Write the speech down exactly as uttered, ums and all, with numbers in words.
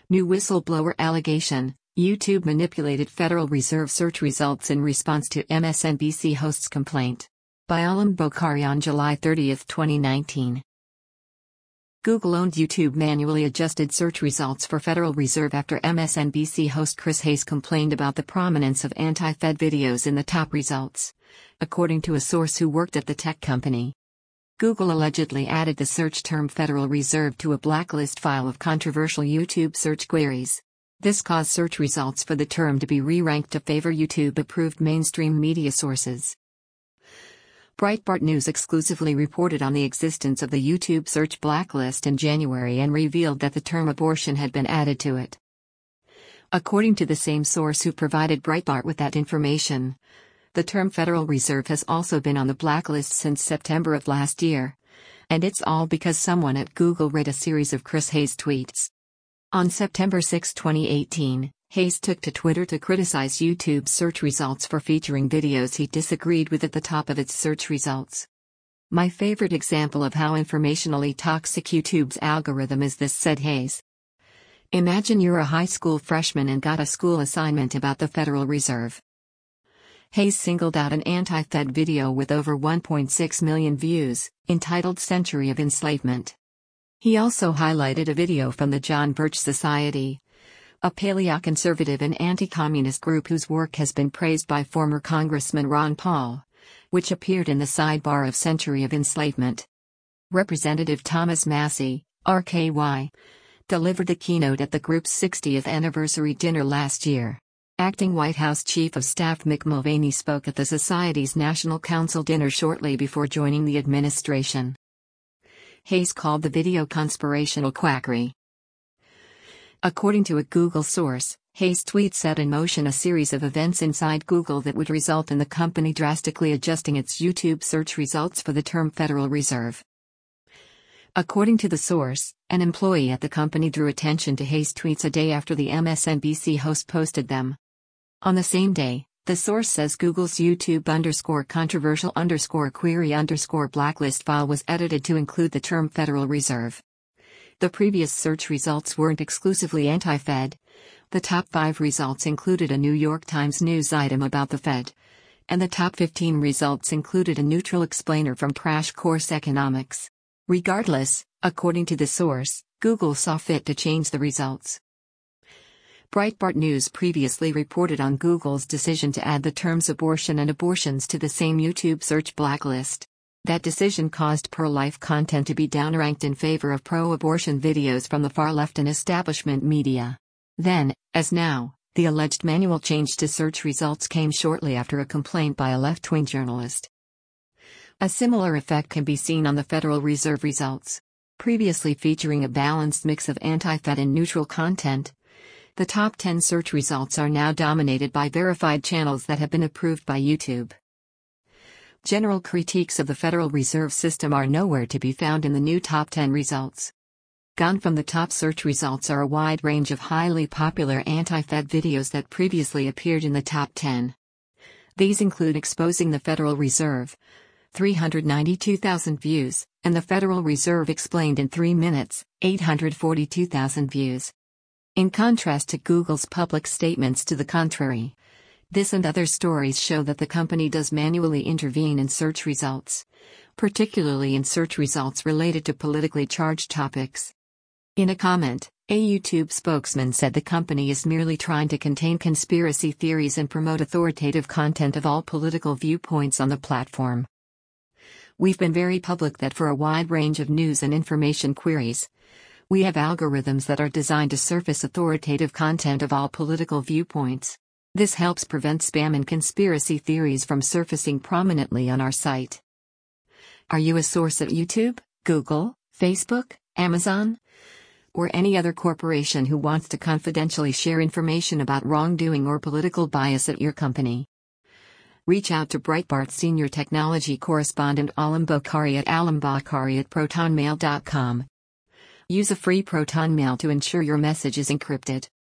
New whistleblower allegation: YouTube manipulated Federal Reserve search results in response to M S N B C host's complaint. By Alam Bokhari on July thirtieth, twenty nineteen. Google-owned YouTube manually adjusted search results for Federal Reserve after M S N B C host Chris Hayes complained about the prominence of anti-Fed videos in the top results, according to a source who worked at the tech company. Google allegedly added the search term Federal Reserve to a blacklist file of controversial YouTube search queries. This caused search results for the term to be re-ranked to favor YouTube-approved mainstream media sources. Breitbart News exclusively reported on the existence of the YouTube search blacklist in January and revealed that the term abortion had been added to it. According to the same source who provided Breitbart with that information, the term Federal Reserve has also been on the blacklist since September of last year. And it's all because someone at Google read a series of Chris Hayes tweets. On September sixth, twenty eighteen, Hayes took to Twitter to criticize YouTube's search results for featuring videos he disagreed with at the top of its search results. "My favorite example of how informationally toxic YouTube's algorithm is this," said Hayes. "Imagine you're a high school freshman and got a school assignment about the Federal Reserve." Hayes singled out an anti-Fed video with over one point six million views, entitled Century of Enslavement. He also highlighted a video from the John Birch Society, a paleoconservative and anti-communist group whose work has been praised by former Congressman Ron Paul, which appeared in the sidebar of Century of Enslavement. Representative Thomas Massie, R K Y, delivered the keynote at the group's sixtieth anniversary dinner last year. Acting White House Chief of Staff Mick Mulvaney spoke at the Society's National Council dinner shortly before joining the administration. Hayes called the video conspirational quackery. According to a Google source, Hayes' tweet set in motion a series of events inside Google that would result in the company drastically adjusting its YouTube search results for the term Federal Reserve. According to the source, an employee at the company drew attention to Hayes' tweets a day after the M S N B C host posted them. On the same day, the source says Google's YouTube underscore controversial underscore query underscore blacklist file was edited to include the term Federal Reserve. The previous search results weren't exclusively anti-Fed. The top five results included a New York Times news item about the Fed, and the top fifteen results included a neutral explainer from Crash Course Economics. Regardless, according to the source, Google saw fit to change the results. Breitbart News previously reported on Google's decision to add the terms abortion and abortions to the same YouTube search blacklist. That decision caused pro-life content to be downranked in favor of pro-abortion videos from the far left and establishment media. Then, as now, the alleged manual change to search results came shortly after a complaint by a left-wing journalist. A similar effect can be seen on the Federal Reserve results. Previously featuring a balanced mix of anti-Fed and neutral content, the top ten search results are now dominated by verified channels that have been approved by YouTube. General critiques of the Federal Reserve System are nowhere to be found in the new top ten results. Gone from the top search results are a wide range of highly popular anti-Fed videos that previously appeared in the top ten. These include Exposing the Federal Reserve, three hundred ninety-two thousand views, and The Federal Reserve Explained in three minutes, eight hundred forty-two thousand views. In contrast to Google's public statements to the contrary, this and other stories show that the company does manually intervene in search results, particularly in search results related to politically charged topics. In a comment, a YouTube spokesman said the company is merely trying to contain conspiracy theories and promote authoritative content of all political viewpoints on the platform. "We've been very public that for a wide range of news and information queries, we have algorithms that are designed to surface authoritative content of all political viewpoints. This helps prevent spam and conspiracy theories from surfacing prominently on our site." Are you a source at YouTube, Google, Facebook, Amazon, or any other corporation who wants to confidentially share information about wrongdoing or political bias at your company? Reach out to Breitbart senior technology correspondent Alam Bokhari at alambokhari at protonmail dot com. Use a free Proton Mail to ensure your message is encrypted.